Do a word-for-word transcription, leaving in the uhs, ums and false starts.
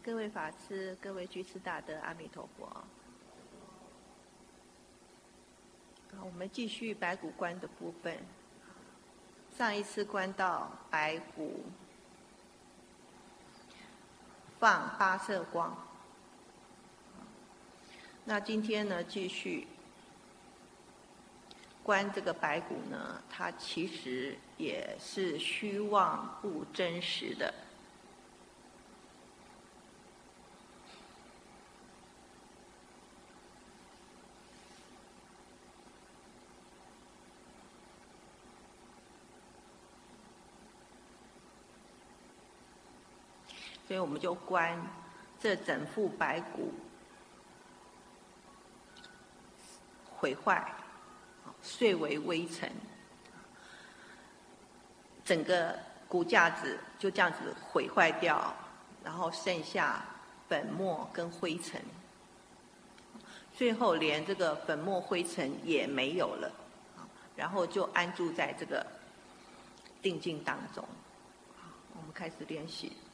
各位法师、各位居士大德，阿弥陀佛。好，我们继续白骨观的部分。上一次观到白骨放八色光，那今天呢，继续观这个白骨呢，它其实也是虚妄不真实的。所以我们就观这整副白骨毁坏，碎为微尘，整个骨架子就这样子毁坏掉，然后剩下粉末跟灰尘，最后连这个粉末灰尘也没有了，然后就安住在这个定境当中。我们开始练习。